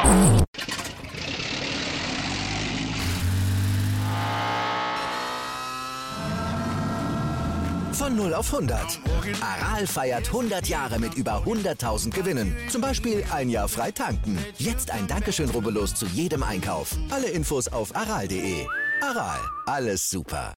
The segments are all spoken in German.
Von 0 auf 100. Aral feiert 100 Jahre mit über 100.000 Gewinnen. Zum Beispiel ein Jahr frei tanken. Jetzt ein Dankeschön, rubbellos zu jedem Einkauf. Alle Infos auf aral.de. Aral, alles super.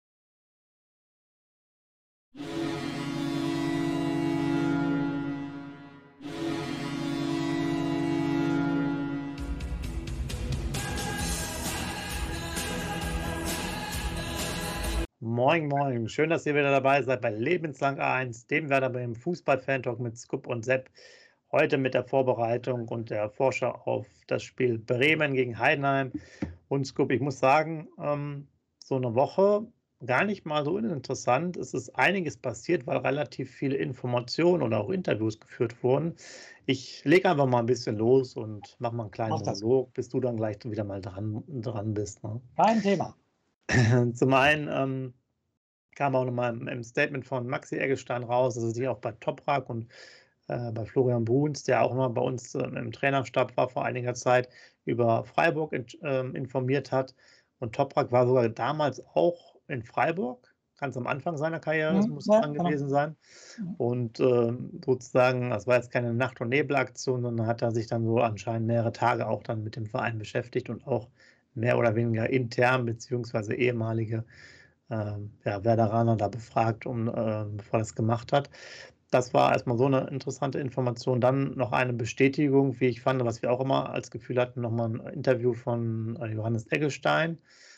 Moin, moin. Schön, dass ihr wieder dabei seid bei Lebenslang A1, dem Werder Bremen Fußball-Fan-Talk mit Scoop und Sepp. Heute mit der Vorbereitung und der Vorschau auf das Spiel Bremen gegen Heidenheim. Und Scoop, ich muss sagen, so eine Woche gar nicht mal so uninteressant. Es ist einiges passiert, weil relativ viele Informationen oder auch Interviews geführt wurden. Ich lege einfach mal ein bisschen los und mache mal einen kleinen Monolog, bis du dann gleich wieder mal dran bist. Ne? Kein Thema. Zum einen kam auch nochmal im Statement von Maxi Eggestein raus, dass er sich auch bei Toprak und bei Florian Bruns, der auch immer bei uns im Trainerstab war vor einiger Zeit, über Freiburg informiert hat. Und Toprak war sogar damals auch in Freiburg, ganz am Anfang seiner Karriere, das muss dran gewesen sein. Und sozusagen, das war jetzt keine Nacht- und Nebelaktion, sondern hat er sich dann so anscheinend mehrere Tage auch dann mit dem Verein beschäftigt und auch mehr oder weniger intern beziehungsweise ehemalige Werderaner da befragt, bevor er das gemacht hat. Das war erstmal so eine interessante Information. Dann noch eine Bestätigung, wie ich fand, was wir auch immer als Gefühl hatten, nochmal ein Interview von Johannes Eggestein.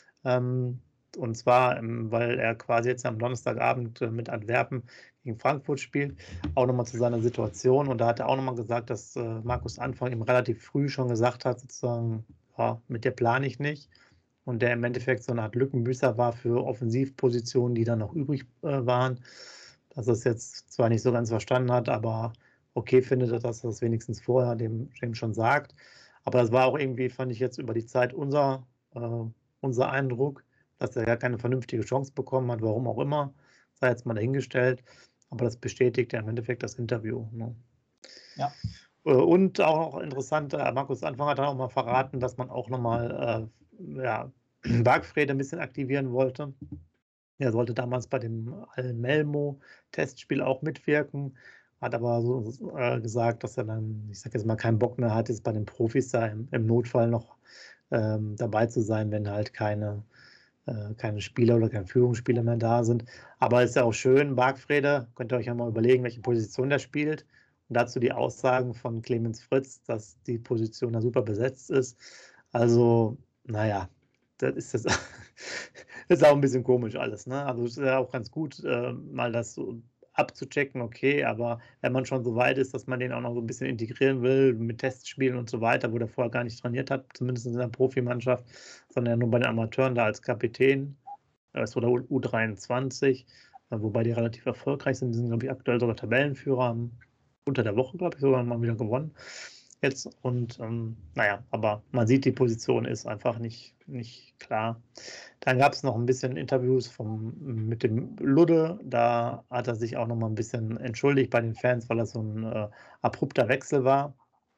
Und zwar, weil er quasi jetzt am Donnerstagabend mit Antwerpen gegen Frankfurt spielt, auch nochmal zu seiner Situation. Und da hat er auch nochmal gesagt, dass Markus Anfang ihm relativ früh schon gesagt hat, sozusagen, ja, mit der plane ich nicht. Und der im Endeffekt so eine Art Lückenbüßer war für Offensivpositionen, die dann noch übrig waren. Dass er es jetzt zwar nicht so ganz verstanden hat, aber okay findet er, dass er das wenigstens vorher dem schon sagt. Aber das war auch irgendwie, fand ich jetzt über die Zeit unser Eindruck, dass er gar keine vernünftige Chance bekommen hat, warum auch immer, sei jetzt mal dahingestellt. Aber das bestätigt ja im Endeffekt das Interview. Ne? Ja. Und auch noch interessant, Markus Anfang hat dann auch mal verraten, dass man auch nochmal Bargfrede ein bisschen aktivieren wollte. Er sollte damals bei dem Al-Melmo-Testspiel auch mitwirken, hat aber so gesagt, dass er dann, ich sage jetzt mal, keinen Bock mehr hat, jetzt bei den Profis da im Notfall noch dabei zu sein, wenn halt keine Spieler oder keine Führungsspieler mehr da sind. Aber ist ja auch schön, Bargfrede, könnt ihr euch ja mal überlegen, welche Position der spielt. Und dazu die Aussagen von Clemens Fritz, dass die Position da super besetzt ist. Also, naja, das ist auch ein bisschen komisch alles. Ne? Also es ist ja auch ganz gut, mal das so abzuchecken, okay, aber wenn man schon so weit ist, dass man den auch noch so ein bisschen integrieren will mit Testspielen und so weiter, wo der vorher gar nicht trainiert hat, zumindest in der Profimannschaft, sondern nur bei den Amateuren da als Kapitän, das war der U23, wobei die relativ erfolgreich sind. Die sind, glaube ich, aktuell sogar Tabellenführer, haben unter der Woche, glaube ich, sogar mal wieder gewonnen jetzt. Und aber man sieht, die Position ist einfach nicht klar. Dann gab es noch ein bisschen Interviews mit dem Ludde. Da hat er sich auch noch mal ein bisschen entschuldigt bei den Fans, weil das so ein abrupter Wechsel war.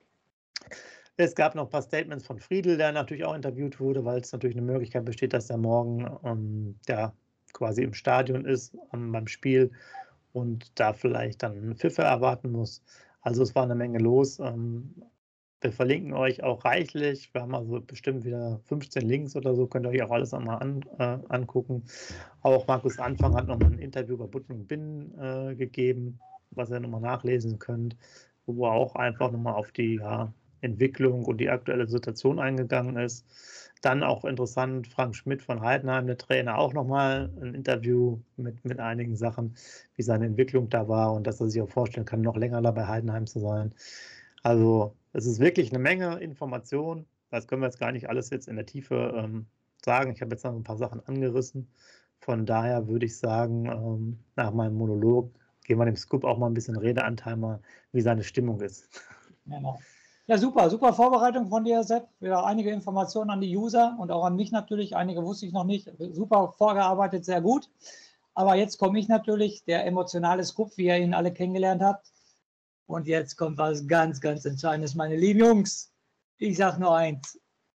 Es gab noch ein paar Statements von Friedl, der natürlich auch interviewt wurde, weil es natürlich eine Möglichkeit besteht, dass er morgen quasi im Stadion ist beim Spiel und da vielleicht dann Pfiffe erwarten muss. Also es war eine Menge los. Wir verlinken euch auch reichlich. Wir haben also bestimmt wieder 15 Links oder so. Könnt ihr euch auch alles nochmal angucken. Auch Markus Anfang hat noch ein Interview bei Butten und Binnen gegeben, was ihr nochmal nachlesen könnt, wo er auch einfach nochmal auf die Entwicklung und die aktuelle Situation eingegangen ist. Dann auch interessant, Frank Schmidt von Heidenheim, der Trainer, auch nochmal ein Interview mit einigen Sachen, wie seine Entwicklung da war und dass er sich auch vorstellen kann, noch länger da bei Heidenheim zu sein. Also es ist wirklich eine Menge Information. Das können wir jetzt gar nicht alles jetzt in der Tiefe sagen. Ich habe jetzt noch ein paar Sachen angerissen. Von daher würde ich sagen, nach meinem Monolog geben wir dem Scoop auch mal ein bisschen Redeanteil, mal, wie seine Stimmung ist. Genau. Ja, super Vorbereitung von dir, Sepp. Wieder einige Informationen an die User und auch an mich natürlich. Einige wusste ich noch nicht. Super vorgearbeitet, sehr gut. Aber jetzt komme ich natürlich, der emotionale Scoop, wie ihr ihn alle kennengelernt habt. Und jetzt kommt was ganz, ganz Entscheidendes, meine lieben Jungs. Ich sage nur eins.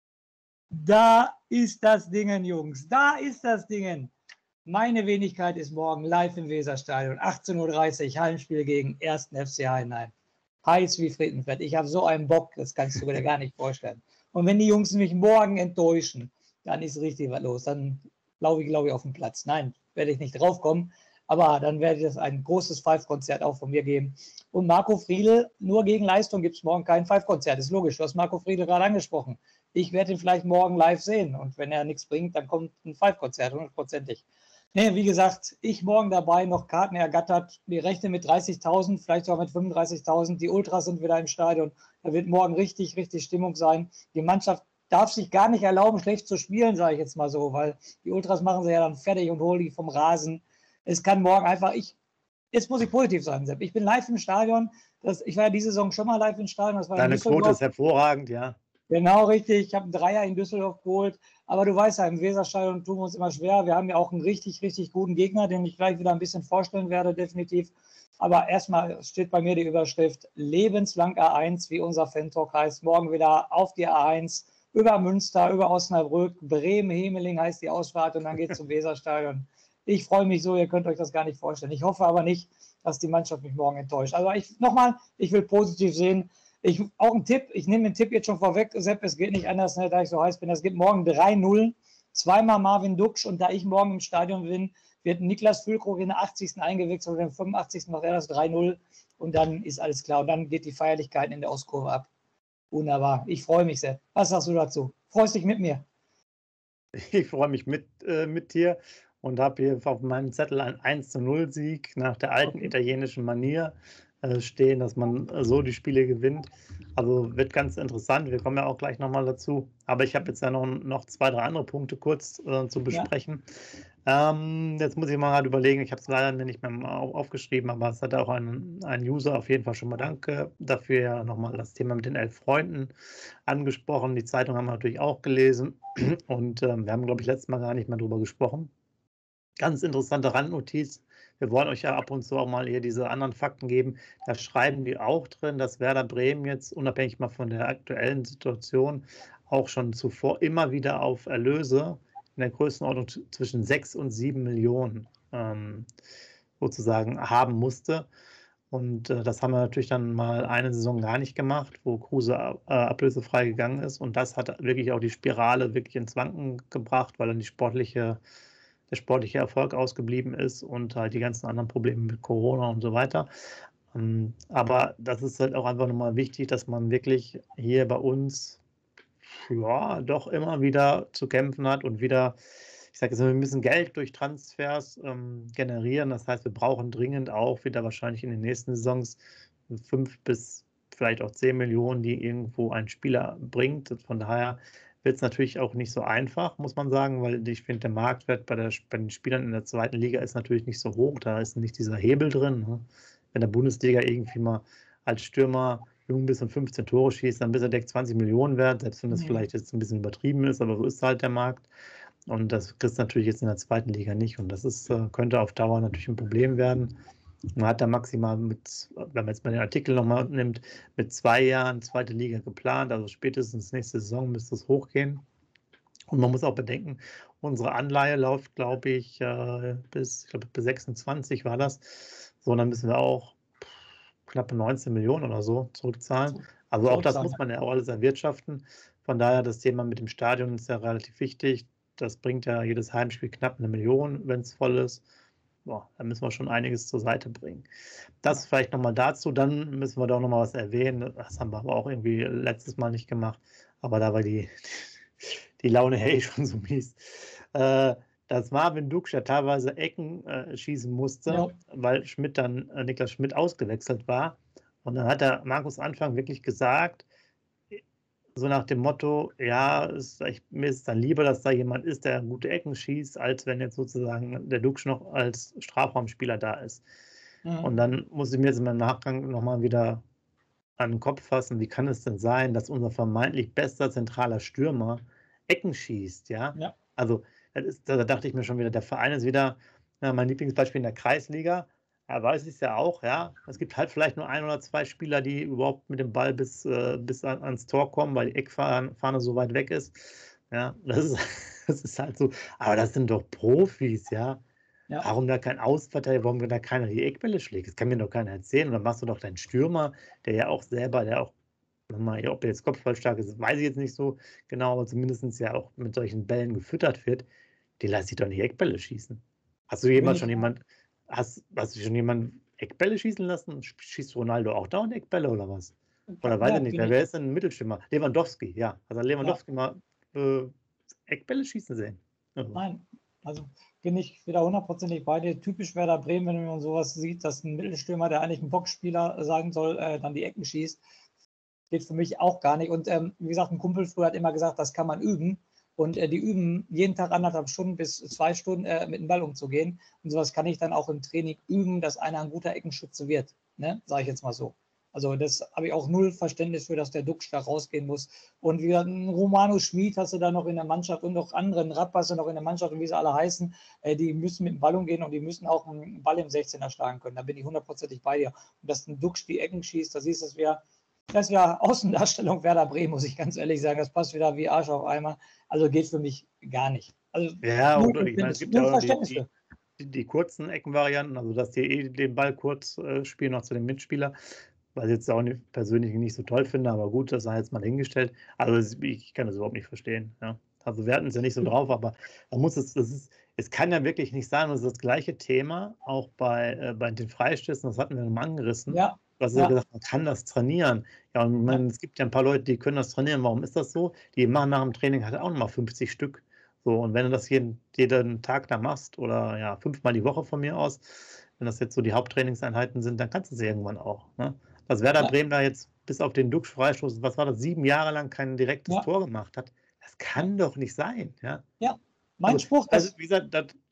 Da ist das Dingen, Jungs. Da ist das Dingen. Meine Wenigkeit ist morgen live im Weserstadion. 18:30 Uhr, Heimspiel gegen 1. FC Heidenheim. Heiß wie Frittenfett. Ich habe so einen Bock, das kannst du dir gar nicht vorstellen. Und wenn die Jungs mich morgen enttäuschen, dann ist richtig was los. Dann laufe ich, glaube ich, auf den Platz. Nein, werde ich nicht draufkommen. Aber dann werde ich das ein großes Five-Konzert auch von mir geben. Und Marco Friedl, nur gegen Leistung gibt es morgen kein Five-Konzert. Ist logisch, du hast Marco Friedl gerade angesprochen. Ich werde ihn vielleicht morgen live sehen. Und wenn er nichts bringt, dann kommt ein Five-Konzert, 100%ig. Nee, wie gesagt, ich morgen dabei, noch Karten ergattert. Wir rechnen mit 30.000, vielleicht sogar mit 35.000. Die Ultras sind wieder im Stadion. Da wird morgen richtig, richtig Stimmung sein. Die Mannschaft darf sich gar nicht erlauben, schlecht zu spielen, sage ich jetzt mal so, weil die Ultras machen sie ja dann fertig und holen die vom Rasen. Es kann morgen einfach, jetzt muss ich positiv sein, Sepp. Ich bin live im Stadion. Ich war ja diese Saison schon mal live im Stadion. Das war Deine Quote ist hervorragend, ja. Genau, richtig. Ich habe einen Dreier in Düsseldorf geholt. Aber du weißt ja, im Weserstadion tun wir uns immer schwer. Wir haben ja auch einen richtig, richtig guten Gegner, den ich gleich wieder ein bisschen vorstellen werde, definitiv. Aber erstmal steht bei mir die Überschrift lebenslang A1, wie unser Fan-Talk heißt. Morgen wieder auf die A1, über Münster, über Osnabrück, Bremen, Hemeling heißt die Ausfahrt und dann geht es zum Weserstadion. Ich freue mich so, ihr könnt euch das gar nicht vorstellen. Ich hoffe aber nicht, dass die Mannschaft mich morgen enttäuscht. Also ich will positiv sehen. Auch ein Tipp, ich nehme den Tipp jetzt schon vorweg, Sepp, es geht nicht anders, ne, da ich so heiß bin. Es gibt morgen 3-0, zweimal Marvin Duksch und da ich morgen im Stadion bin, wird Niklas Füllkrug in der 80. eingewechselt und in der 85. macht er das 3-0 und dann ist alles klar. Und dann geht die Feierlichkeiten in der Ostkurve ab. Wunderbar, ich freue mich, Sepp. Was sagst du dazu? Freust dich mit mir? Ich freue mich mit dir und habe hier auf meinem Zettel einen 1-0-Sieg nach der alten italienischen Manier stehen, dass man so die Spiele gewinnt. Also wird ganz interessant. Wir kommen ja auch gleich nochmal dazu. Aber ich habe jetzt ja noch 2, 3 andere Punkte kurz zu besprechen. Ja. Jetzt muss ich mal gerade überlegen, ich habe es leider nicht mehr aufgeschrieben, aber es hat auch ein User auf jeden Fall schon mal danke dafür ja nochmal das Thema mit den 11 Freunden angesprochen. Die Zeitung haben wir natürlich auch gelesen und wir haben, glaube ich, letztes Mal gar nicht mehr drüber gesprochen. Ganz interessante Randnotiz. Wir wollen euch ja ab und zu auch mal hier diese anderen Fakten geben. Da schreiben die auch drin, dass Werder Bremen jetzt, unabhängig mal von der aktuellen Situation, auch schon zuvor immer wieder auf Erlöse in der Größenordnung zwischen 6 und 7 Millionen sozusagen haben musste. Und das haben wir natürlich dann mal eine Saison gar nicht gemacht, wo Kruse ablösefrei gegangen ist. Und das hat wirklich auch die Spirale wirklich ins Wanken gebracht, weil dann der sportliche Erfolg ausgeblieben ist und halt die ganzen anderen Probleme mit Corona und so weiter. Aber das ist halt auch einfach nochmal wichtig, dass man wirklich hier bei uns ja doch immer wieder zu kämpfen hat und wieder, ich sage jetzt mal, wir müssen Geld durch Transfers generieren. Das heißt, wir brauchen dringend auch wieder wahrscheinlich in den nächsten Saisons 5 bis vielleicht auch 10 Millionen, die irgendwo ein Spieler bringt. Von daher wird es natürlich auch nicht so einfach, muss man sagen, weil ich finde, der Marktwert bei den Spielern in der zweiten Liga ist natürlich nicht so hoch. Da ist nicht dieser Hebel drin. Ne? Wenn der Bundesliga irgendwie mal als Stürmer jung bis und 15 Tore schießt, dann bist er direkt 20 Millionen wert, selbst wenn das vielleicht jetzt ein bisschen übertrieben ist, aber so ist halt der Markt. Und das kriegst du natürlich jetzt in der zweiten Liga nicht. Und das könnte auf Dauer natürlich ein Problem werden. Man hat da maximal wenn man jetzt mal den Artikel nochmal nimmt, mit 2 Jahren zweite Liga geplant, also spätestens nächste Saison müsste es hochgehen. Und man muss auch bedenken, unsere Anleihe läuft, glaube ich, bis 26 war das. So, und dann müssen wir auch knappe 19 Millionen oder so zurückzahlen. Also auch das muss man ja auch alles erwirtschaften. Von daher, das Thema mit dem Stadion ist ja relativ wichtig. Das bringt ja jedes Heimspiel knapp 1 Million, wenn es voll ist. Boah, da müssen wir schon einiges zur Seite bringen. Das vielleicht nochmal dazu. Dann müssen wir da auch nochmal was erwähnen. Das haben wir aber auch irgendwie letztes Mal nicht gemacht. Aber da war die Laune hey schon so mies. Dass Marvin Duksch ja teilweise Ecken schießen musste, weil Niklas Schmidt ausgewechselt war. Und dann hat der Markus Anfang wirklich gesagt, so nach dem Motto, ja, mir ist dann lieber, dass da jemand ist, der gute Ecken schießt, als wenn jetzt sozusagen der Duksch noch als Strafraumspieler da ist. Und dann muss ich mir jetzt im Nachgang nochmal wieder an den Kopf fassen, wie kann es denn sein, dass unser vermeintlich bester zentraler Stürmer Ecken schießt, ja? Also da dachte ich mir schon wieder, der Verein ist wieder mein Lieblingsbeispiel in der Kreisliga. Ja, weiß ich es ja auch, ja. Es gibt halt vielleicht nur 1 oder 2 Spieler, die überhaupt mit dem Ball bis ans Tor kommen, weil die Eckfahne so weit weg ist. Ja, das ist halt so. Aber das sind doch Profis, ja. Ja. Warum da kein Außenverteidiger, warum da keiner die Eckbälle schlägt? Das kann mir doch keiner erzählen. Und dann machst du doch deinen Stürmer, der ja auch selber, ob er jetzt kopfballstark ist, weiß ich jetzt nicht so genau, aber zumindest ja auch mit solchen Bällen gefüttert wird, die lässt sich doch nicht Eckbälle schießen. Hast du schon jemanden Eckbälle schießen lassen? Schießt Ronaldo auch dauernd Eckbälle oder was? Oder weiß ich nicht, wer ist denn ein Mittelstürmer? Lewandowski, ja. Also Lewandowski mal Eckbälle schießen sehen. Nein, also bin ich wieder 100%ig bei dir. Typisch Werder Bremen, wenn man sowas sieht, dass ein Mittelstürmer, der eigentlich ein Boxspieler sagen soll, dann die Ecken schießt, geht für mich auch gar nicht. Und wie gesagt, ein Kumpel früher hat immer gesagt, das kann man üben. Und die üben jeden Tag 1,5 Stunden bis 2 Stunden mit dem Ball umzugehen. Und sowas kann ich dann auch im Training üben, dass einer ein guter Eckenschütze wird. Ne? Sage ich jetzt mal so. Also das habe ich auch null Verständnis für, dass der Duxch da rausgehen muss. Und wie gesagt, einen Romano Schmid hast du da noch in der Mannschaft und noch anderen Rappas noch in der Mannschaft und wie sie alle heißen, die müssen mit dem Ball umgehen und die müssen auch einen Ball im 16er schlagen können. Da bin ich 100%ig bei dir. Und dass ein Duxch die Ecken schießt, da siehst du, das wäre Außendarstellung Werder Bremen, muss ich ganz ehrlich sagen. Das passt wieder wie Arsch auf Eimer. Also geht für mich gar nicht. Also ja, und ich meine, es gibt ja auch die kurzen Eckenvarianten, also dass die den Ball kurz spielen, noch zu dem Mitspieler, was ich jetzt auch persönlich nicht so toll finde, aber gut, das sei jetzt mal hingestellt. Also ich kann das überhaupt nicht verstehen. Ja. Also wir hatten es ja nicht so drauf, aber da muss es kann ja wirklich nicht sein, das ist das gleiche Thema, auch bei den Freistößen, das hatten wir nochmal angerissen. Ja. Du hast ja gesagt, man kann das trainieren. Ja, und ich meine, es gibt ja ein paar Leute, die können das trainieren. Warum ist das so? Die machen nach dem Training halt auch nochmal 50 Stück. So, und wenn du das jeden Tag da machst oder ja, 5-mal die Woche von mir aus, wenn das jetzt so die Haupttrainingseinheiten sind, dann kannst du es irgendwann auch. Ne? Dass Werder Bremen da jetzt bis auf den Duxch-Freistoß, was war das, 7 Jahre lang kein direktes Tor gemacht hat, das kann doch nicht sein. Ja, mein Spruch. Also, wie gesagt,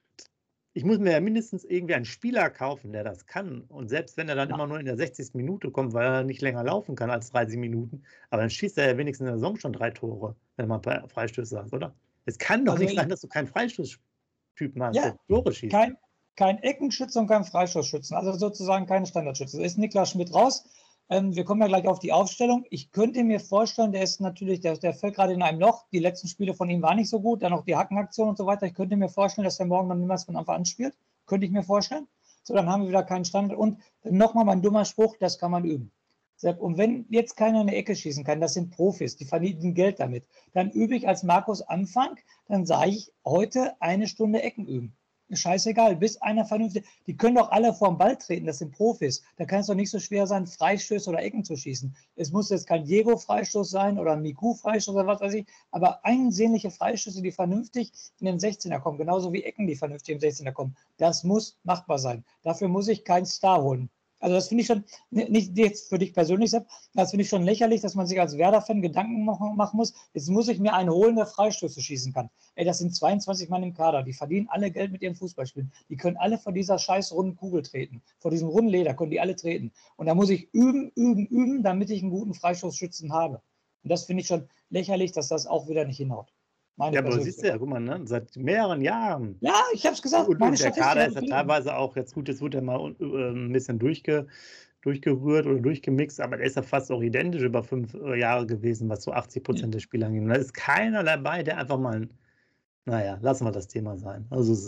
ich muss mir ja mindestens irgendwie einen Spieler kaufen, der das kann. Und selbst wenn er dann immer nur in der 60. Minute kommt, weil er nicht länger laufen kann als 30 Minuten, aber dann schießt er ja wenigstens in der Saison schon 3 Tore, wenn man Freistöße hat, oder? Es kann doch nicht sein, dass du keinen Freistoßtypen hast, der Tore schießt. Kein Eckenschütze und kein Freistoßschützen, also sozusagen keine Standardschütze. Da ist Niklas Schmidt raus. Wir kommen ja gleich auf die Aufstellung. Ich könnte mir vorstellen, der fällt gerade in einem Loch. Die letzten Spiele von ihm waren nicht so gut. Dann noch die Hackenaktion und so weiter. Ich könnte mir vorstellen, dass der morgen dann niemals von Anfang an spielt. Könnte ich mir vorstellen. So, dann haben wir wieder keinen Standard. Und nochmal mein dummer Spruch, das kann man üben. Und wenn jetzt keiner eine Ecke schießen kann, das sind Profis, die verdienen Geld damit, dann übe ich als Markus Anfang, dann sage ich heute 1 Stunde Ecken üben. Scheißegal, bis einer vernünftig. Die können doch alle vorm Ball treten, das sind Profis. Da kann es doch nicht so schwer sein, Freistöße oder Ecken zu schießen. Es muss jetzt kein Diego-Freistoß sein oder ein Miku-Freistoß oder was weiß ich, aber einsehnliche Freistöße, die vernünftig in den 16er kommen, genauso wie Ecken, die vernünftig im 16er kommen. Das muss machbar sein. Dafür muss ich keinen Star holen. Also das finde ich schon, nicht jetzt für dich persönlich, Sepp, das finde ich schon lächerlich, dass man sich als Werder-Fan Gedanken machen muss. Jetzt muss ich mir einen holen, der Freistöße schießen kann. Ey, das sind 22 Mann im Kader, die verdienen alle Geld mit ihrem Fußballspielen. Die können alle vor dieser scheiß runden Kugel treten. Vor diesem runden Leder können die alle treten. Und da muss ich üben, damit ich einen guten Freistoßschützen habe. Und das finde ich schon lächerlich, dass das auch wieder nicht hinhaut. Ja, aber siehst du ja, guck mal, ne? Seit mehreren Jahren. Ja, ich habe es gesagt. Und der Kader ist ja teilweise auch, jetzt wird er mal ein bisschen durchgerührt oder durchgemixt, aber der ist ja fast auch identisch über 5 Jahre gewesen, was so 80% der Spieler angeht. Da ist keiner dabei, der einfach mal, naja, lassen wir das Thema sein.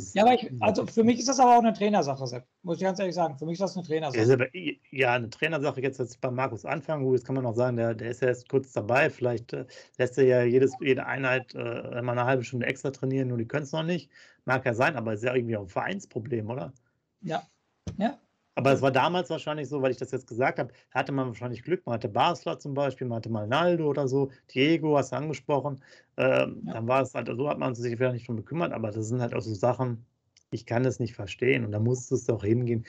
Also für mich ist das aber auch eine Trainersache, Sepp. Muss ich ganz ehrlich sagen. Für mich ist das eine Trainersache. Ja, eine Trainersache jetzt bei Markus Anfang. Gut, jetzt kann man auch sagen, der ist ja jetzt kurz dabei. Vielleicht lässt er ja jede Einheit mal eine halbe Stunde extra trainieren, nur die können es noch nicht. Mag ja sein, aber es ist ja irgendwie auch ein Vereinsproblem, oder? Ja. Aber es war damals wahrscheinlich so, weil ich das jetzt gesagt habe, da hatte man wahrscheinlich Glück. Man hatte Basler zum Beispiel, man hatte mal Naldo oder so, Diego hast du angesprochen. Dann war es halt, so hat man sich vielleicht nicht drum gekümmert, aber das sind halt auch so Sachen, ich kann das nicht verstehen und da musst du es doch hingehen.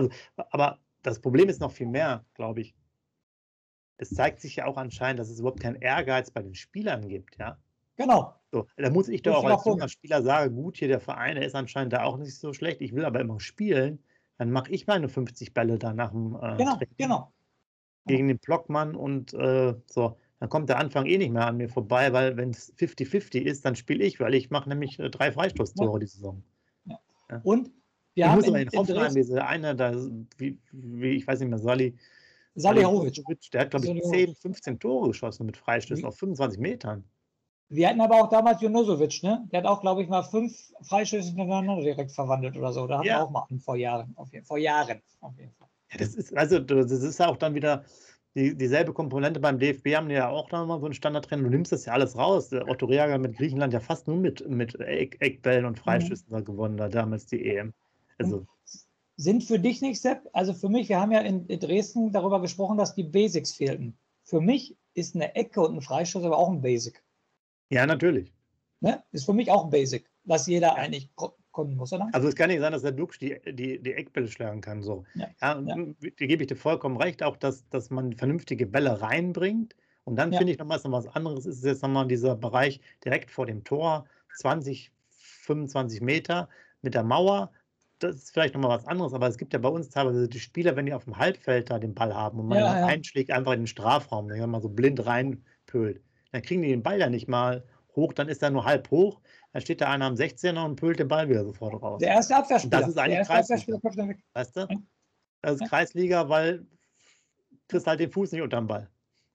Aber das Problem ist noch viel mehr, glaube ich. Es zeigt sich ja auch anscheinend, dass es überhaupt keinen Ehrgeiz bei den Spielern gibt, ja. Genau. So, da muss ich doch auch als junger Spieler sagen, gut, hier der Verein, der ist anscheinend da auch nicht so schlecht, ich will aber immer spielen. Dann mache ich meine 50 Bälle da nach dem Genau. Gegen den Blockmann und so. Dann kommt der Anfang eh nicht mehr an mir vorbei, weil wenn es 50-50 ist, dann spiele ich, weil ich mache nämlich 3 Freistoßtore die Saison. Ja. Und Wir Ich haben muss aber in in Hoffenheim Dresden diese eine, da, ich weiß nicht mehr, Salihamidzic. der hat, glaube ich, Salihamidzic. 10, 15 Tore geschossen mit Freistößen Wie- auf 25 Metern. Wir hatten aber auch damals Junusovic, ne? Der hat auch, glaube ich, mal 5 Freistöße hintereinander direkt verwandelt oder so. Da hatten wir Ja. auch mal einen vor Jahren. Auf jeden Fall. Ja, das ist auch dann wieder dieselbe Komponente beim DFB, haben die ja auch nochmal so einen Standardtrend. Du nimmst das ja alles raus. Der Otto Reager mit Griechenland ja fast nur mit Eckbällen und Freistößen da gewonnen, da damals die EM. Also, Sind für dich nicht, Sepp? Also für mich, wir haben ja in Dresden darüber gesprochen, dass die Basics fehlten. Für mich ist eine Ecke und ein Freistoß aber auch ein Basic. ja, natürlich. Ne? Ist für mich auch ein Basic, was jeder eigentlich können muss, oder? Also es kann nicht sein, dass der Dux die Eckbälle schlagen kann. So. Ja. Da gebe ich dir vollkommen recht, auch dass man vernünftige Bälle reinbringt. Und dann finde ich nochmal, noch was anderes ist jetzt nochmal dieser Bereich direkt vor dem Tor, 20, 25 Meter mit der Mauer. Das ist vielleicht nochmal was anderes, aber es gibt ja bei uns teilweise die Spieler, wenn die auf dem Halbfeld da den Ball haben und man einschlägt, einfach in den Strafraum, wenn man mal so blind reinpölt, dann kriegen die den Ball ja nicht mal hoch, dann ist er nur halb hoch, dann steht da einer am 16er und pölt den Ball wieder sofort raus. Der erste Abwehrspieler. Das ist eigentlich Kreisliga. Weißt du? Das ist Kreisliga, weil du kriegst halt den Fuß nicht unterm Ball.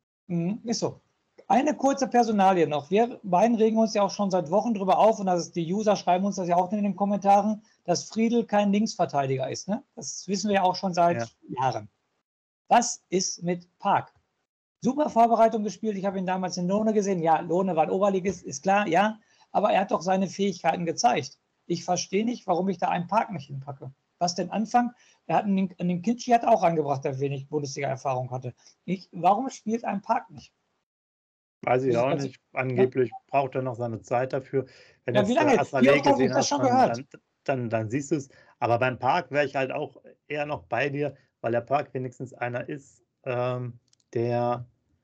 Ist so. Eine kurze Personalie noch. Wir beiden regen uns ja auch schon seit Wochen drüber auf und das ist, die User schreiben uns das ja auch in den Kommentaren, dass Friedl kein Linksverteidiger ist. Ne? Das wissen wir ja auch schon seit Jahren. Was ist mit Park? Super Vorbereitung gespielt. Ich habe ihn damals in Lohne gesehen. Ja, Lohne war ein Oberligist, ist klar, ja. Aber er hat doch seine Fähigkeiten gezeigt. Ich verstehe nicht, warum ich da einen Park nicht hinpacke. Was denn Anfang? Er hat den Kitschi hat auch angebracht, der wenig Bundesliga-Erfahrung hatte. Warum spielt ein Park nicht? Weiß ich auch nicht. Angeblich braucht er noch seine Zeit dafür. Wenn wie lange? Wie oft habe ich das schon gehört? Dann siehst du es. Aber beim Park wäre ich halt auch eher noch bei dir, weil der Park wenigstens einer ist, der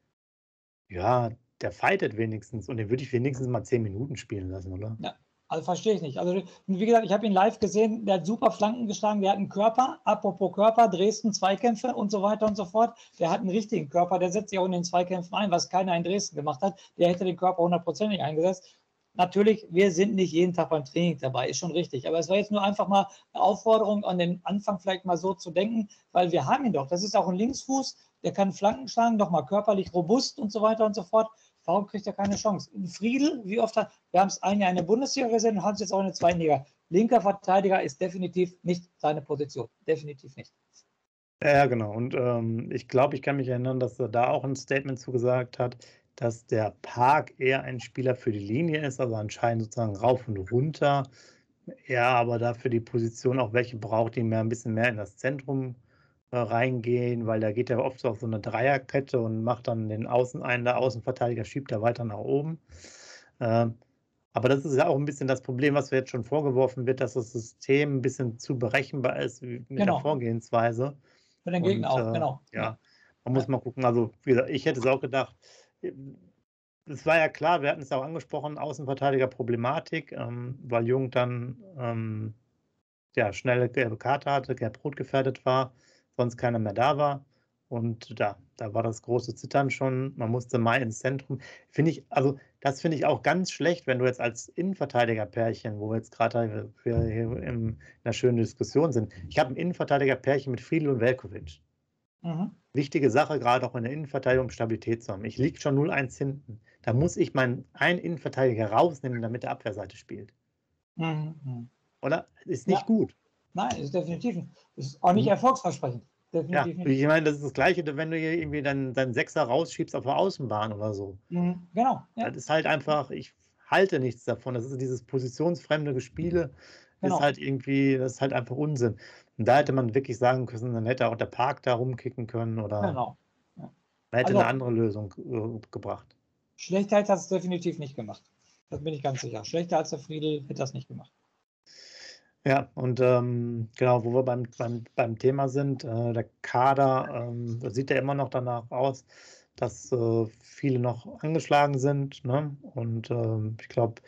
fightet wenigstens. Und den würde ich wenigstens mal 10 Minuten spielen lassen, oder? Ja, also verstehe ich nicht. Also wie gesagt, ich habe ihn live gesehen, der hat super Flanken geschlagen, der hat einen Körper, apropos Körper, Dresden Zweikämpfe und so weiter und so fort. Der hat einen richtigen Körper, der setzt sich auch in den Zweikämpfen ein, was keiner in Dresden gemacht hat. Der hätte den Körper 100%ig eingesetzt. Natürlich, wir sind nicht jeden Tag beim Training dabei, ist schon richtig. Aber es war jetzt nur einfach mal eine Aufforderung, an den Anfang vielleicht mal so zu denken, weil wir haben ihn doch. Das ist auch ein Linksfuß, der kann Flanken schlagen, doch mal körperlich robust und so weiter und so fort. Warum kriegt er keine Chance? Friedl, wie oft wir haben es ein Jahr in der Bundesliga gesehen und haben es jetzt auch in der zweiten Liga. Linker Verteidiger ist definitiv nicht seine Position. Definitiv nicht. Ja, genau. Und ich glaube, ich kann mich erinnern, dass er da auch ein Statement zugesagt hat, dass der Park eher ein Spieler für die Linie ist, also anscheinend sozusagen rauf und runter. Ja, aber dafür die Position auch welche braucht, die mehr ein bisschen mehr in das Zentrum reingehen, weil da geht er oft auf so eine Dreierkette und macht dann den der Außenverteidiger schiebt er weiter nach oben. Aber das ist ja auch ein bisschen das Problem, was jetzt schon vorgeworfen wird, dass das System ein bisschen zu berechenbar ist mit der Vorgehensweise. Für den Gegner auch, genau. Ja, man muss mal gucken. Also, wie gesagt, ich hätte es auch gedacht, es war ja klar, wir hatten es auch angesprochen, Außenverteidiger-Problematik, weil Jung dann schnelle gelbe Karte hatte, gelb-rot gefährdet war, sonst keiner mehr da war. Und da war das große Zittern schon. Man musste mal ins Zentrum. Das finde ich auch ganz schlecht, wenn du jetzt als Innenverteidiger-Pärchen, wo wir jetzt gerade hier in einer schönen Diskussion sind. Ich habe ein Innenverteidiger-Pärchen mit Friedl und Veljković. Wichtige Sache, gerade auch in der Innenverteidigung, um Stabilität zu haben. Ich liege schon 0-1 hinten. Da muss ich meinen einen Innenverteidiger rausnehmen, damit der Abwehrseite spielt. Oder? Ist nicht gut. Nein, ist definitiv nicht. Ist auch nicht erfolgsversprechend. Definitiv nicht. Ich meine, das ist das Gleiche, wenn du hier irgendwie deinen Sechser rausschiebst auf der Außenbahn oder so. Genau. Ja. Das ist halt einfach, ich halte nichts davon. Das ist dieses positionsfremde Gespiele. Ist halt irgendwie, das ist halt einfach Unsinn. Und da hätte man wirklich sagen können, dann hätte auch der Park da rumkicken können oder man hätte eine andere Lösung gebracht. Schlechter hätte das definitiv nicht gemacht. Das bin ich ganz sicher. Schlechter als der Friedl hätte das nicht gemacht. Ja, und genau, wo wir beim Thema sind, der Kader, sieht ja immer noch danach aus, dass viele noch angeschlagen sind. Ne? Und ich glaube,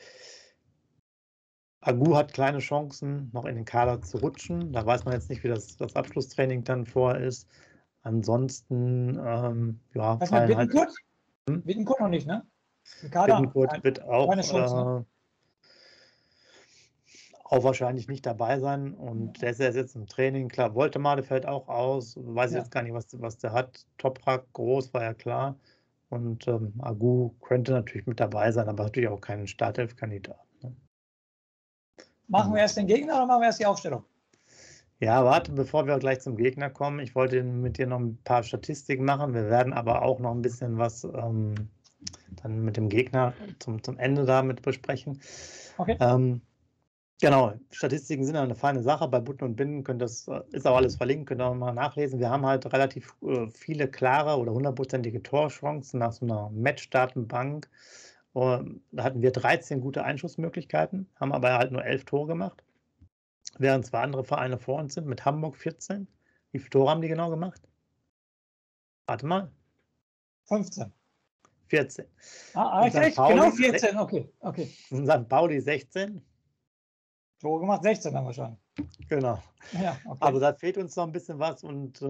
Agu hat kleine Chancen, noch in den Kader zu rutschen. Da weiß man jetzt nicht, wie das Abschlusstraining dann vorher ist. Ansonsten, Was mit Bittenkurt? Bittenkurt noch nicht, ne? Bittenkurt wird auch auch wahrscheinlich nicht dabei sein. Und der ist ja jetzt im Training. Klar, Woltemade fällt auch aus. Weiß ich jetzt gar nicht, was der hat. Toprak groß, war ja klar. Und Agu könnte natürlich mit dabei sein, aber natürlich auch kein Startelf-Kandidat. Ne? Machen wir erst den Gegner oder machen wir erst die Aufstellung? Ja, warte, bevor wir gleich zum Gegner kommen. Ich wollte mit dir noch ein paar Statistiken machen. Wir werden aber auch noch ein bisschen was dann mit dem Gegner zum Ende damit besprechen. Okay. Genau, Statistiken sind ja eine feine Sache. Bei Butten und Binden ist auch alles verlinkt, könnt ihr auch mal nachlesen. Wir haben halt relativ viele klare oder 100%ige Torchancen nach so einer Matchdatenbank. Da hatten wir 13 gute Einschussmöglichkeiten, haben aber halt nur 11 Tore gemacht. Während zwei andere Vereine vor uns sind, mit Hamburg 14. Wie viele Tore haben die genau gemacht? Warte mal. 15. 14. Echt? Genau 14, okay. Und St. Pauli 16. Tore gemacht, 16 dann wahrscheinlich. Genau. Ja, okay. Also da fehlt uns noch ein bisschen was und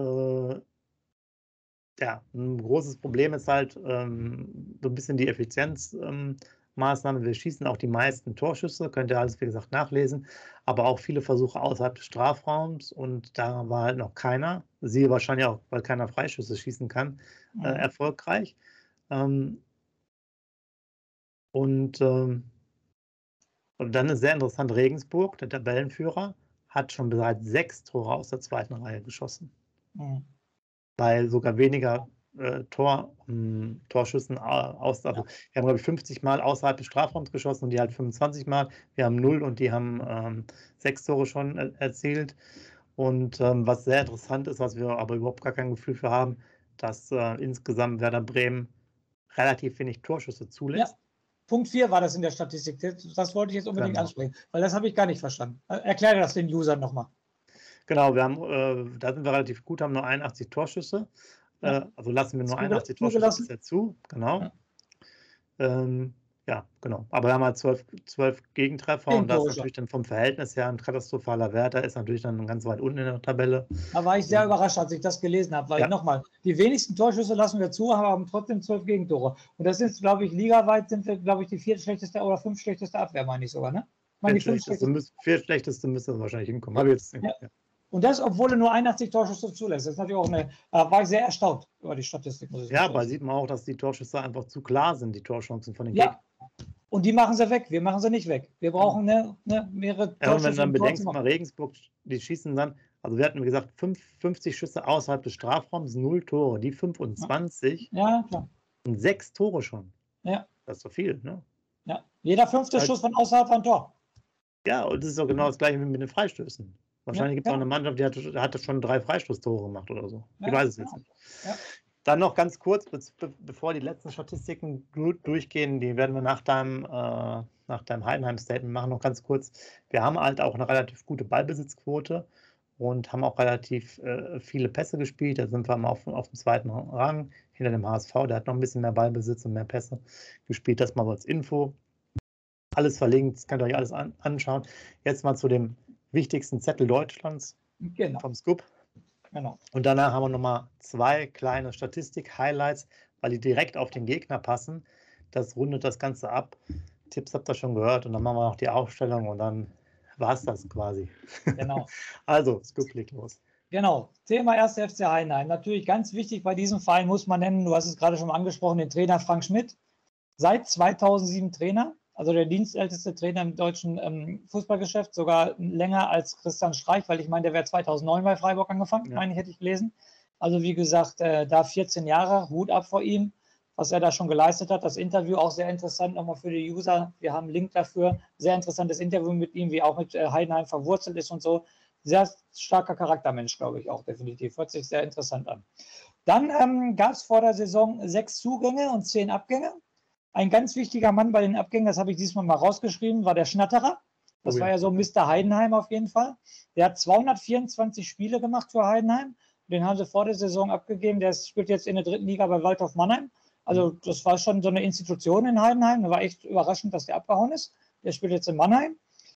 ja, ein großes Problem ist halt so ein bisschen die Effizienzmaßnahme. Wir schießen auch die meisten Torschüsse, könnt ihr alles, wie gesagt, nachlesen, aber auch viele Versuche außerhalb des Strafraums und da war halt noch keiner, siehe wahrscheinlich auch, weil keiner Freischüsse schießen kann, erfolgreich. Und dann ist sehr interessant, Regensburg, der Tabellenführer, hat schon bereits 6 Tore aus der zweiten Reihe geschossen. Bei sogar weniger Torschüssen aus. Also wir haben, glaube ich, 50 Mal außerhalb des Strafraums geschossen und die halt 25 Mal. Wir haben 0 und die haben 6 Tore schon erzielt. Und was sehr interessant ist, was wir aber überhaupt gar kein Gefühl für haben, dass insgesamt Werder Bremen relativ wenig Torschüsse zulässt. Ja. Punkt 4 war das in der Statistik. Das wollte ich jetzt unbedingt ansprechen, weil das habe ich gar nicht verstanden. Erkläre das den Usern nochmal. Genau, da sind wir relativ gut, haben nur 81 Torschüsse. Also lassen wir nur 81 Torschüsse bisher zu. Genau. Ja, genau. Aber wir haben halt 12 Gegentreffer und das ist natürlich dann vom Verhältnis her ein katastrophaler Wert. Da ist natürlich dann ganz weit unten in der Tabelle. Da war ich sehr überrascht, als ich das gelesen habe, weil nochmal, die wenigsten Torschüsse lassen wir zu, haben trotzdem 12 Gegentore. Und das ist, glaube ich, ligaweit sind wir, glaube ich, die 4. schlechteste oder 5. schlechteste Abwehr, meine ich sogar, ne? Die 4. schlechteste müsste wahrscheinlich hinkommen. Und das, obwohl er nur 81 Torschüsse zulässt. Das ist natürlich auch war ich sehr erstaunt über die Statistik. Muss ich sagen. Aber sieht man auch, dass die Torschüsse einfach zu klar sind, die Torchancen von den Gegnern. Und die machen sie weg. Wir machen sie nicht weg. Wir brauchen mehrere Torschüsse. Und wenn du dann bedenkst, mal Regensburg, die schießen dann, also wir hatten, wie gesagt, 50 Schüsse außerhalb des Strafraums, 0 Tore. Die 25. Ja, klar. Und 6 Tore schon. Ja. Das ist doch viel, ne? Ja. Jeder 5. Schuss von außerhalb war ein Tor. Ja, und das ist doch genau das Gleiche wie mit den Freistößen. Wahrscheinlich gibt es auch eine Mannschaft, die hatte schon 3 Freistoßtore gemacht oder so. Ich weiß es jetzt nicht. Ja. Dann noch ganz kurz, bevor die letzten Statistiken durchgehen, die werden wir nach deinem Heidenheim-Statement machen, noch ganz kurz. Wir haben halt auch eine relativ gute Ballbesitzquote und haben auch relativ viele Pässe gespielt. Da sind wir mal auf dem 2. Rang hinter dem HSV. Der hat noch ein bisschen mehr Ballbesitz und mehr Pässe gespielt. Das mal als Info. Alles verlinkt, das könnt ihr euch alles anschauen. Jetzt mal zu dem wichtigsten Zettel Deutschlands vom Scoop. Genau. Und danach haben wir nochmal 2 kleine Statistik-Highlights, weil die direkt auf den Gegner passen. Das rundet das Ganze ab. Tipps habt ihr schon gehört und dann machen wir noch die Aufstellung und dann war es das quasi. Genau. Also, Scoop legt los. Genau. Thema 1. FC Heidenheim. Natürlich ganz wichtig bei diesem Verein muss man nennen, du hast es gerade schon mal angesprochen, den Trainer Frank Schmidt. Seit 2007 Trainer. Also der dienstälteste Trainer im deutschen Fußballgeschäft, sogar länger als Christian Streich, weil ich meine, der wäre 2009 bei Freiburg angefangen, meine ich, hätte ich gelesen. Also wie gesagt, da 14 Jahre, Hut ab vor ihm, was er da schon geleistet hat. Das Interview auch sehr interessant, nochmal für die User. Wir haben einen Link dafür. Sehr interessantes Interview mit ihm, wie auch mit Heidenheim verwurzelt ist und so. Sehr starker Charaktermensch, glaube ich auch definitiv. Hört sich sehr interessant an. Dann gab es vor der Saison 6 Zugänge und 10 Abgänge. Ein ganz wichtiger Mann bei den Abgängen, das habe ich diesmal mal rausgeschrieben, war der Schnatterer. Das war ja so Mr. Heidenheim auf jeden Fall. Der hat 224 Spiele gemacht für Heidenheim. Den haben sie vor der Saison abgegeben. Der spielt jetzt in der 3. Liga bei Waldhof Mannheim. Also das war schon so eine Institution in Heidenheim. Da war echt überraschend, dass der abgehauen ist. Der spielt jetzt in Mannheim.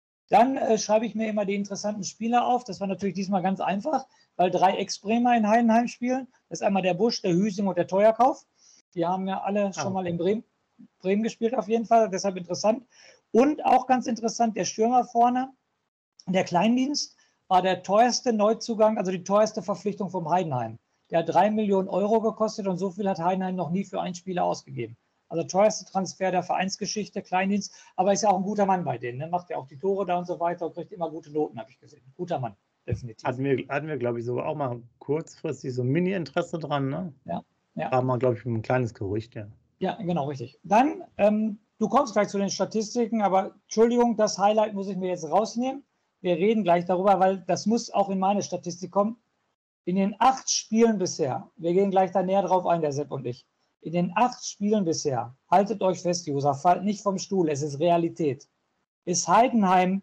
Dann schreibe ich mir immer die interessanten Spieler auf. Das war natürlich diesmal ganz einfach, weil 3 Ex-Bremer in Heidenheim spielen. Das ist einmal der Busch, der Hüsing und der Teuerkauf. Die haben ja alle schon mal in Bremen gespielt auf jeden Fall, deshalb interessant. Und auch ganz interessant, der Stürmer vorne, Der Kleindienst war der teuerste Neuzugang, also die teuerste Verpflichtung vom Heidenheim. Der hat 3 Millionen Euro gekostet und so viel hat Heidenheim noch nie für einen Spieler ausgegeben. Also teuerste Transfer der Vereinsgeschichte, Kleindienst, aber ist ja auch ein guter Mann bei denen. Ne? Macht ja auch die Tore da und so weiter und kriegt immer gute Noten, habe ich gesehen. Guter Mann, definitiv. Hatten wir glaube ich, sogar auch mal kurzfristig so ein Mini-Interesse dran. Ne? Ja. War mal, glaube ich, ein kleines Gerücht, ja. Ja, genau, richtig. Dann, du kommst gleich zu den Statistiken, aber Entschuldigung, das Highlight muss ich mir jetzt rausnehmen. Wir reden gleich darüber, weil das muss auch in meine Statistik kommen. In den 8 Spielen bisher, wir gehen gleich da näher drauf ein, der Sepp und ich. In den 8 Spielen bisher, haltet euch fest, User, fallt nicht vom Stuhl, es ist Realität. Ist Heidenheim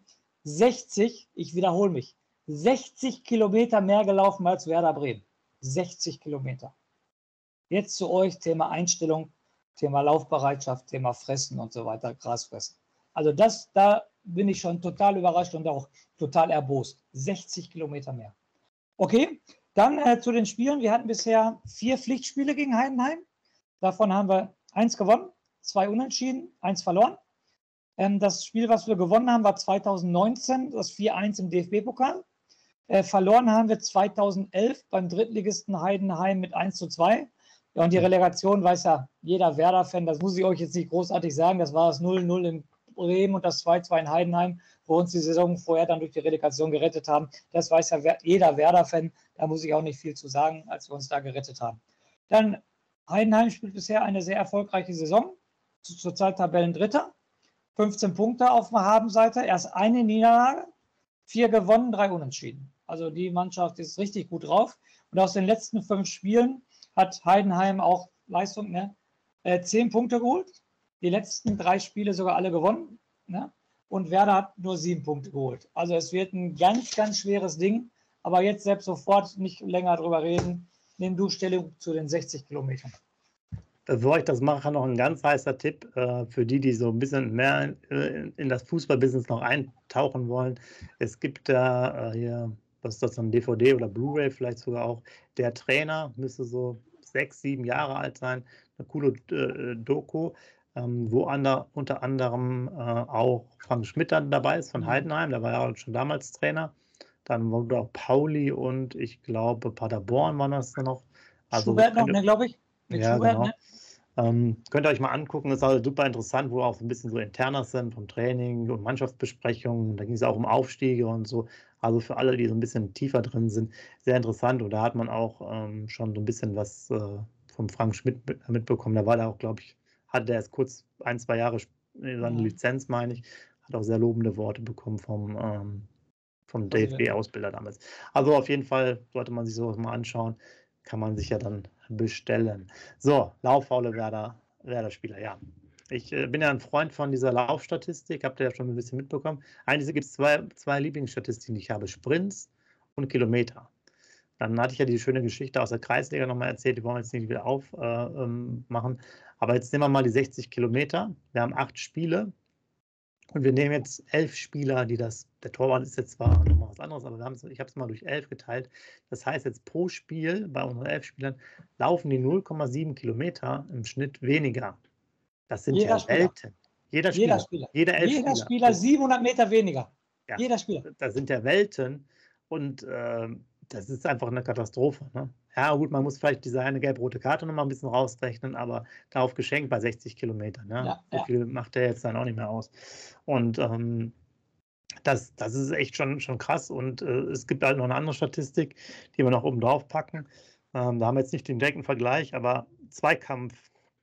60, ich wiederhole mich, 60 Kilometer mehr gelaufen als Werder Bremen. 60 Kilometer. Jetzt zu euch, Thema Einstellung, Thema Laufbereitschaft, Thema Fressen und so weiter, Grasfressen. Also da bin ich schon total überrascht und auch total erbost. 60 Kilometer mehr. Okay, dann zu den Spielen. Wir hatten bisher 4 Pflichtspiele gegen Heidenheim. Davon haben wir 1 gewonnen, 2 unentschieden, 1 verloren. Das Spiel, was wir gewonnen haben, war 2019, das 4-1 im DFB-Pokal. Verloren haben wir 2011 beim Drittligisten Heidenheim mit 1:2. Ja, und die Relegation weiß ja jeder Werder-Fan, das muss ich euch jetzt nicht großartig sagen, das war das 0:0 in Bremen und das 2:2 in Heidenheim, wo uns die Saison vorher dann durch die Relegation gerettet haben. Das weiß ja jeder Werder-Fan, da muss ich auch nicht viel zu sagen, als wir uns da gerettet haben. Dann Heidenheim spielt bisher eine sehr erfolgreiche Saison, zurzeit Tabellendritter, 15 Punkte auf der Habenseite, erst eine Niederlage, 4 gewonnen, 3 unentschieden. Also die Mannschaft ist richtig gut drauf und aus den letzten 5 Spielen hat Heidenheim auch Leistung, ne? 10 Punkte geholt, die letzten 3 Spiele sogar alle gewonnen, ne? Und Werder hat nur 7 Punkte geholt. Also es wird ein ganz, ganz schweres Ding, aber jetzt selbst sofort nicht länger drüber reden. Nimm du Stellung zu den 60 Kilometern. Bevor ich das mache, noch ein ganz heißer Tipp für die, die so ein bisschen mehr in das Fußballbusiness noch eintauchen wollen. Es gibt da hier, was ist das, ein DVD oder Blu-ray vielleicht sogar auch, der Trainer, müsste so 6, 7 Jahre alt sein, eine coole Doku, wo unter anderem auch Frank Schmidt dann dabei ist von Heidenheim, der war ja auch schon damals Trainer. Dann wurde auch Pauli und ich glaube Paderborn waren das noch. Also, Schubert noch, ne, glaube ich. Mit ja, Schubert, genau. ne? Könnt ihr euch mal angucken, ist also super interessant, wo auch so ein bisschen so Internas sind vom Training und Mannschaftsbesprechungen. Da ging es auch um Aufstiege und so. Also für alle, die so ein bisschen tiefer drin sind, sehr interessant. Und da hat man auch schon so ein bisschen was vom Frank Schmidt mitbekommen. Da war da auch, glaube ich, hatte der erst kurz 1, 2 Jahre seine Lizenz, meine ich. Hat auch sehr lobende Worte bekommen vom DFB-Ausbilder damals. Also auf jeden Fall sollte man sich sowas mal anschauen. Kann man sich ja dann bestellen. So, lauffaule Werder-Spieler, ja. Ich bin ja ein Freund von dieser Laufstatistik, habt ihr ja schon ein bisschen mitbekommen. Eigentlich gibt es zwei Lieblingsstatistiken, die ich habe, Sprints und Kilometer. Dann hatte ich ja die schöne Geschichte aus der Kreisliga nochmal erzählt, die wollen wir jetzt nicht wieder aufmachen. Aber jetzt nehmen wir mal die 60 Kilometer. Wir haben 8 Spiele. Und wir nehmen jetzt 11 Spieler, der Torwart ist jetzt zwar nochmal was anderes, aber ich habe es mal durch 11 geteilt. Das heißt jetzt pro Spiel bei unseren 11 Spielern laufen die 0,7 Kilometer im Schnitt weniger. Das sind ja Welten. Jeder Spieler 700 Meter weniger. Ja, jeder Spieler. Das sind ja Welten und das ist einfach eine Katastrophe. Ne? Ja gut, man muss vielleicht diese eine gelb-rote Karte noch mal ein bisschen rausrechnen, aber darauf geschenkt bei 60 Kilometern. Ne? Ja, so viel macht der jetzt dann auch nicht mehr aus. Und das ist echt schon krass. Und es gibt halt noch eine andere Statistik, die wir noch oben drauf packen. Da haben wir jetzt nicht den direkten Vergleich, aber Zweikämpfe.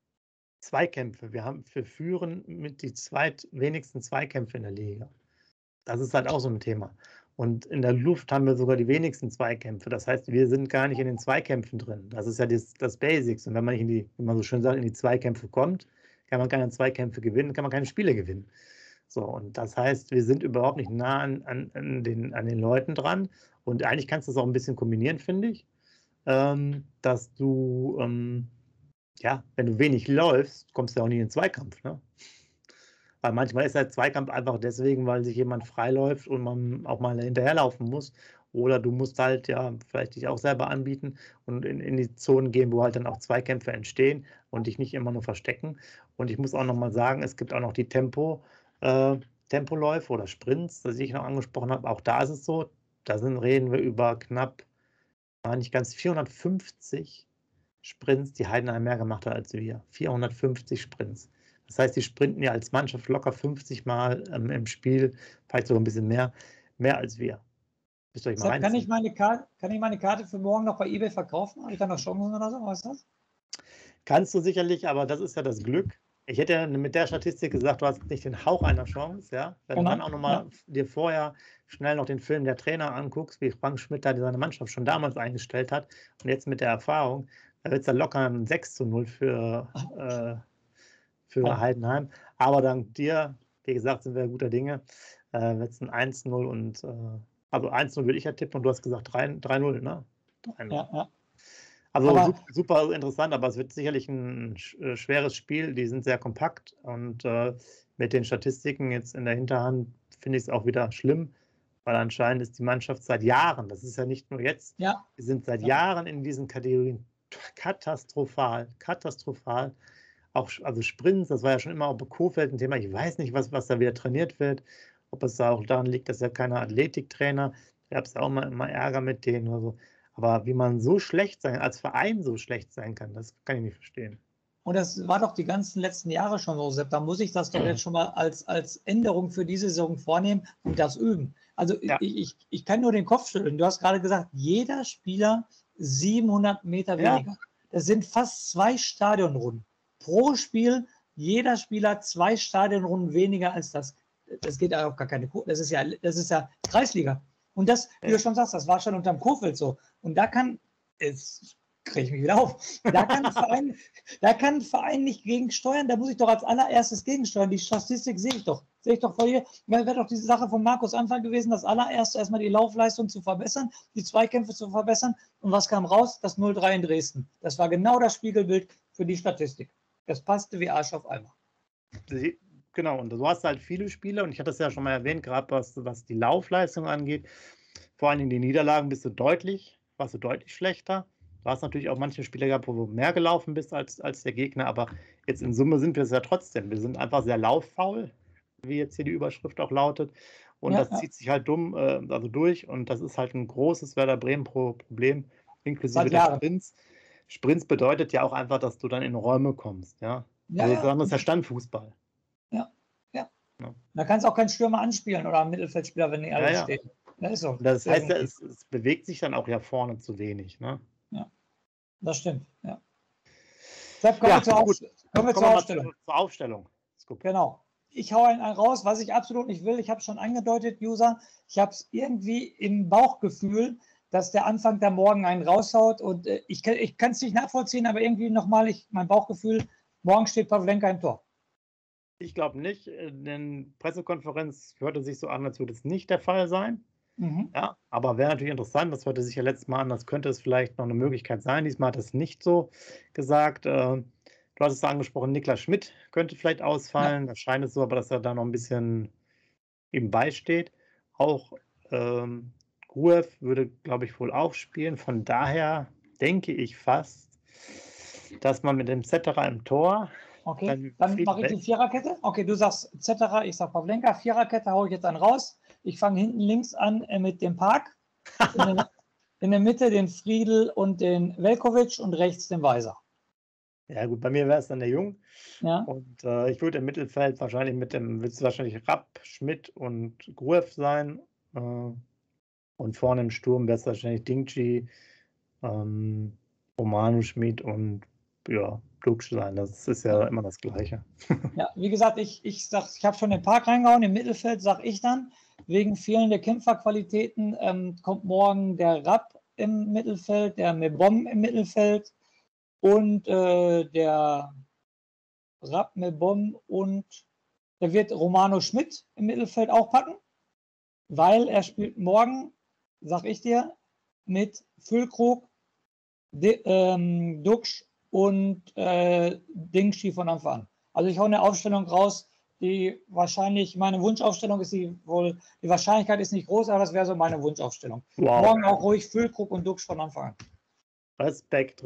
Wir führen mit die wenigsten Zweikämpfe in der Liga. Das ist halt auch so ein Thema. Und in der Luft haben wir sogar die wenigsten Zweikämpfe. Das heißt, wir sind gar nicht in den Zweikämpfen drin. Das ist ja das Basics. Und wenn man nicht wie man so schön sagt, in die Zweikämpfe kommt, kann man keine Zweikämpfe gewinnen, kann man keine Spiele gewinnen. So, und das heißt, wir sind überhaupt nicht nah an den Leuten dran. Und eigentlich kannst du das auch ein bisschen kombinieren, finde ich, dass du, wenn du wenig läufst, kommst du auch nicht in den Zweikampf. Ne? Weil manchmal ist der Zweikampf einfach deswegen, weil sich jemand freiläuft und man auch mal hinterherlaufen muss. Oder du musst halt vielleicht dich auch selber anbieten und in die Zonen gehen, wo halt dann auch Zweikämpfe entstehen und dich nicht immer nur verstecken. Und ich muss auch nochmal sagen, es gibt auch noch die Tempo, Tempoläufe oder Sprints, die ich noch angesprochen habe, auch da ist es so, reden wir über knapp, nicht ganz 450 Sprints, die Heidenheim mehr gemacht hat als wir. 450 Sprints. Das heißt, die sprinten ja als Mannschaft locker 50 Mal im Spiel, vielleicht sogar ein bisschen mehr als wir. Müsst ihr euch mal Sepp, kann ich reinziehen. meine Karte für morgen noch bei eBay verkaufen? Habe ich da noch Chancen oder so? Was ist das? Kannst du sicherlich, aber das ist ja das Glück. Ich hätte ja mit der Statistik gesagt, du hast nicht den Hauch einer Chance, ja. Wenn du dann auch nochmal dir vorher schnell noch den Film der Trainer anguckst, wie Frank Schmidt da seine Mannschaft schon damals eingestellt hat und jetzt mit der Erfahrung, da wird es ja locker ein 6:0 für Heidenheim. Aber dank dir, wie gesagt, sind wir guter Dinge, wird es ein 1:0 und also 1:0 würde ich ja tippen und du hast gesagt 3:0, ne? 3:0. Ja. Also super interessant, aber es wird sicherlich ein schweres Spiel. Die sind sehr kompakt und mit den Statistiken jetzt in der Hinterhand finde ich es auch wieder schlimm, weil anscheinend ist die Mannschaft seit Jahren, das ist ja nicht nur jetzt, wir sind seit Jahren in diesen Kategorien katastrophal. Auch, also Sprints, das war ja schon immer auch bei Kohfeldt ein Thema. Ich weiß nicht, was da wieder trainiert wird, ob es da auch daran liegt, dass ja keiner Athletiktrainer, da gab es ja auch immer Ärger mit denen oder so. Aber wie man so schlecht als Verein so schlecht sein kann, das kann ich nicht verstehen. Und das war doch die ganzen letzten Jahre schon so, Sepp. Da muss ich das doch jetzt schon mal als Änderung für diese Saison vornehmen und das üben. Also ich kann nur den Kopf schütteln. Du hast gerade gesagt, jeder Spieler 700 Meter weniger. Das sind fast 2 Stadionrunden. Pro Spiel, jeder Spieler 2 Stadionrunden weniger als das. Das geht auch gar keine Quote. Das ist ja Kreisliga. Und das, wie du schon sagst, das war schon unterm Kohfeldt so. Und da jetzt kriege ich mich wieder auf, da kann ein Verein nicht gegensteuern, da muss ich doch als allererstes gegensteuern. Die Statistik sehe ich doch vor dir. Wäre doch diese Sache von Markus Anfang gewesen, das allererste erstmal die Laufleistung zu verbessern, die Zweikämpfe zu verbessern. Und was kam raus? Das 0:3 in Dresden. Das war genau das Spiegelbild für die Statistik. Das passte wie Arsch auf Eimer. Genau, und du hast halt viele Spiele, und ich hatte es ja schon mal erwähnt, gerade was die Laufleistung angeht, vor allen Dingen die Niederlagen warst du deutlich schlechter. Du hast natürlich auch manche Spiele gehabt, wo du mehr gelaufen bist als der Gegner, aber jetzt in Summe sind wir es ja trotzdem. Wir sind einfach sehr lauffaul, wie jetzt hier die Überschrift auch lautet, und das zieht sich halt durch, und das ist halt ein großes Werder Bremen-Problem, inklusive der Sprints. Sprints bedeutet ja auch einfach, dass du dann in Räume kommst, ja. Das ist ja Standfußball. Ja. Da kannst du auch keinen Stürmer anspielen oder einen Mittelfeldspieler, wenn die alle stehen. Das ist so. Das heißt ja, es bewegt sich dann auch ja vorne zu wenig, ne? Ja, das stimmt, ja. Kommen wir zur Aufstellung. Zur Aufstellung. Genau. Ich hau einen raus, was ich absolut nicht will. Ich habe es schon angedeutet, User. Ich habe es irgendwie im Bauchgefühl, dass der Anfang der Morgen einen raushaut. Und ich kann es nicht nachvollziehen, aber irgendwie nochmal, mein Bauchgefühl, morgen steht Pavlenka im Tor. Ich glaube nicht. In der Pressekonferenz hörte sich so an, als würde es nicht der Fall sein. Ja, aber wäre natürlich interessant. Das hörte sich ja letztes Mal an, das könnte es vielleicht noch eine Möglichkeit sein. Diesmal hat es nicht so gesagt. Du hattest angesprochen, Niklas Schmidt könnte vielleicht ausfallen. Da scheint es so, aber dass er da noch ein bisschen ihm beisteht. Auch Gruev würde, glaube ich, wohl auch spielen. Von daher denke ich fast, dass man mit dem Zetterer im Tor. Okay, dann mache ich die Viererkette. Okay, du sagst Zetterer, ich sag Pavlenka. Viererkette haue ich jetzt einen raus. Ich fange hinten links an mit dem Park. In der Mitte den Friedl und den Velkovic und rechts den Weiser. Ja gut, bei mir wäre es dann der Jung. Ja. Und ich würde im Mittelfeld wahrscheinlich willst du wahrscheinlich Rapp, Schmidt und Gruev sein. Und vorne im Sturm wäre es wahrscheinlich Dingchi, Romano Schmidt und Duksch sein. Das ist ja immer das Gleiche. Ja, wie gesagt, ich habe schon den Park reingehauen. Im Mittelfeld sage ich dann, wegen fehlender Kämpferqualitäten kommt morgen der Rapp im Mittelfeld, der Mebom im Mittelfeld und der Rapp, Mebom und der wird Romano Schmidt im Mittelfeld auch packen, weil er spielt morgen, sag ich dir, mit Füllkrug, Duksch und Dingshi von Anfang an. Also ich hau eine Aufstellung raus, die wahrscheinlich, meine Wunschaufstellung ist die Wahrscheinlichkeit ist nicht groß, aber das wäre so meine Wunschaufstellung. Wow. Morgen auch ruhig Füllkrug und Duksch von Anfang an. Respekt.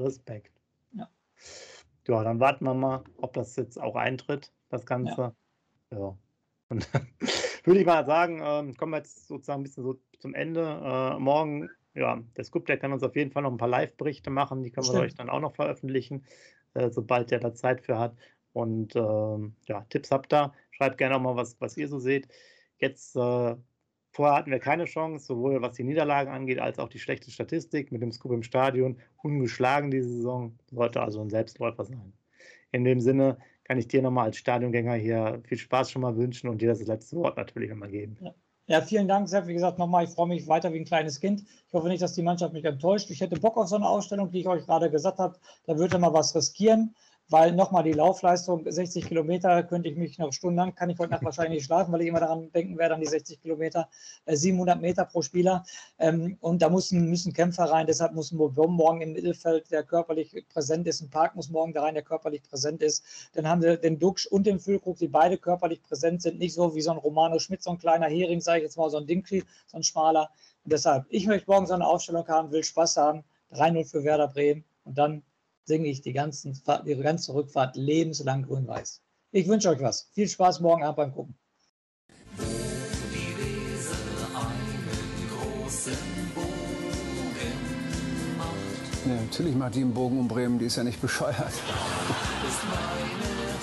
Ja, dann warten wir mal, ob das jetzt auch eintritt, das Ganze. Ja. Und würde ich mal sagen, kommen wir jetzt sozusagen ein bisschen so zum Ende. Morgen, ja, der Scoop, der kann uns auf jeden Fall noch ein paar Live-Berichte machen. Die können wir euch dann auch noch veröffentlichen, sobald der da Zeit für hat. Und ja, Tipps habt ihr. Schreibt gerne auch mal, was ihr so seht. Jetzt, vorher hatten wir keine Chance, sowohl was die Niederlagen angeht, als auch die schlechte Statistik mit dem Scoop im Stadion. Ungeschlagen diese Saison. Sollte also ein Selbstläufer sein. In dem Sinne kann ich dir nochmal als Stadiongänger hier viel Spaß schon mal wünschen und dir das letzte Wort natürlich nochmal geben. Ja, vielen Dank, Sepp. Wie gesagt, nochmal, ich freue mich weiter wie ein kleines Kind. Ich hoffe nicht, dass die Mannschaft mich enttäuscht. Ich hätte Bock auf so eine Ausstellung, die ich euch gerade gesagt habe. Da würde mal was riskieren, weil nochmal die Laufleistung, 60 Kilometer, könnte ich mich noch stundenlang, kann ich heute Nacht wahrscheinlich nicht schlafen, weil ich immer daran denken werde, an die 60 Kilometer, 700 Meter pro Spieler. Und da müssen Kämpfer rein, deshalb muss Bobom morgen im Mittelfeld, der körperlich präsent ist. Ein Park muss morgen da rein, der körperlich präsent ist. Dann haben wir den Duxch und den Füllkrug, die beide körperlich präsent sind. Nicht so wie so ein Romano Schmidt, so ein kleiner Hering, sage ich jetzt mal, so ein Dinky, so ein schmaler. Und deshalb, ich möchte morgen so eine Aufstellung haben, will Spaß haben. 3-0 für Werder Bremen und dann singe ich die ganze Rückfahrt lebenslang grün-weiß. Ich wünsche euch was. Viel Spaß morgen Abend beim Gucken. Wo die Weser einen großen Bogen macht. Ja, natürlich macht die einen Bogen um Bremen, die ist ja nicht bescheuert. Das ist meine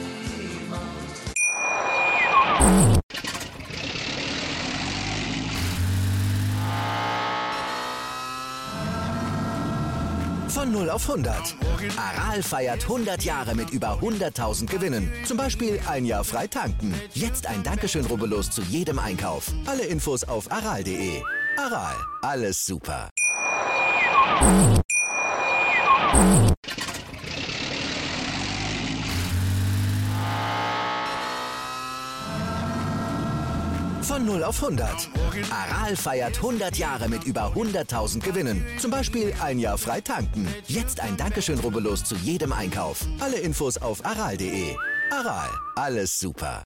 Heimat. Von 0 auf 100. Aral feiert 100 Jahre mit über 100.000 Gewinnen. Zum Beispiel ein Jahr frei tanken. Jetzt ein Dankeschön, rubbellos zu jedem Einkauf. Alle Infos auf aral.de. Aral, alles super. Von 0 auf 100. Aral feiert 100 Jahre mit über 100.000 Gewinnen. Zum Beispiel ein Jahr frei tanken. Jetzt ein Dankeschön, rubbellos zu jedem Einkauf. Alle Infos auf aral.de. Aral, alles super.